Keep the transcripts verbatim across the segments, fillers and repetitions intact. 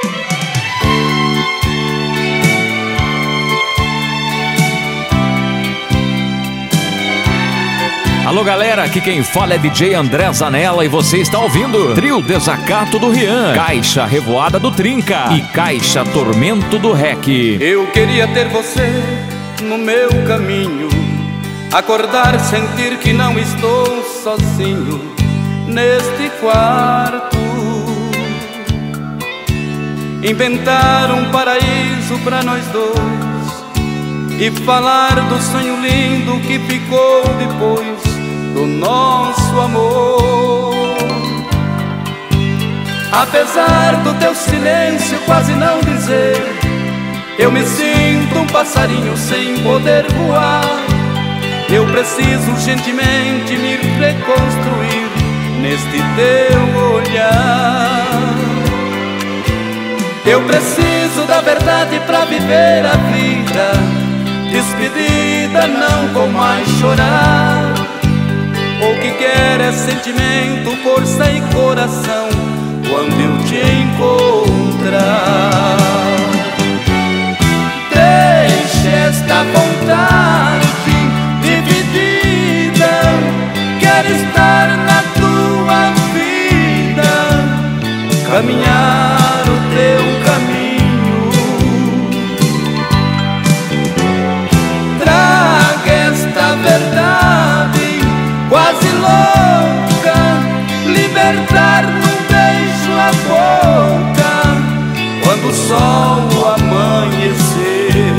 Alô galera, aqui quem fala é D J André Zanella e você está ouvindo Trio Desacato do Rian, Caixa Revoada do Trinca e Caixa Tormento do Rec. Eu queria ter você no meu caminho, acordar, sentir que não estou sozinho neste quarto, inventar um paraíso pra nós dois e falar do sonho lindo que ficou depois do nosso amor. Apesar do teu silêncio quase não dizer, eu me sinto um passarinho sem poder voar. Eu preciso urgentemente me reconstruir neste teu olhar. Eu preciso da verdade pra viver a vida, despedida não vou mais chorar. O que quer é sentimento, força e coração quando eu te encontrar. Deixe esta vontade dividida, quero estar na tua vida, caminhar o teu caminho. Traga esta verdade quase louca, libertar num beijo a boca quando o sol amanhecer.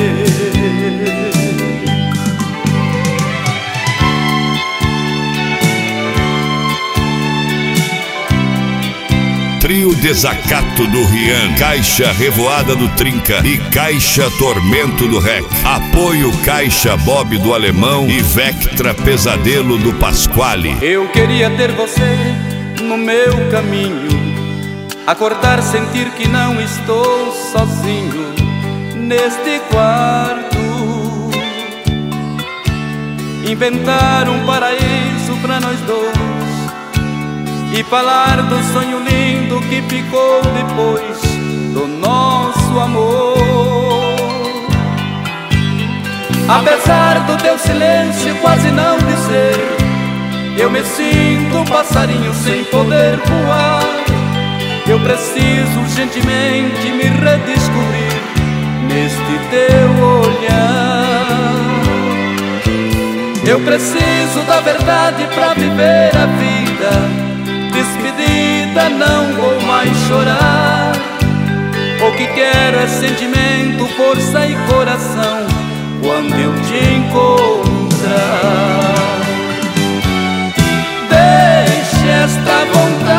Trio Desacato do Rian, Caixa Revoada do Trinca e Caixa Tormento do Rec. Apoio Caixa Bob do Alemão e Vectra Pesadelo do Pasquale. Eu queria ter você no meu caminho, acordar, sentir que não estou sozinho neste quarto, inventar um paraíso pra nós dois e falar do sonho lindo que ficou depois do nosso amor. Apesar do teu silêncio quase não dizer, eu me sinto um passarinho sem poder voar. Eu preciso urgentemente me redescobrir neste teu olhar. Eu preciso da verdade pra viver a vida, despedida não vou mais chorar. O que quero é sentimento, força e coração quando eu te encontrar. Deixe esta vontade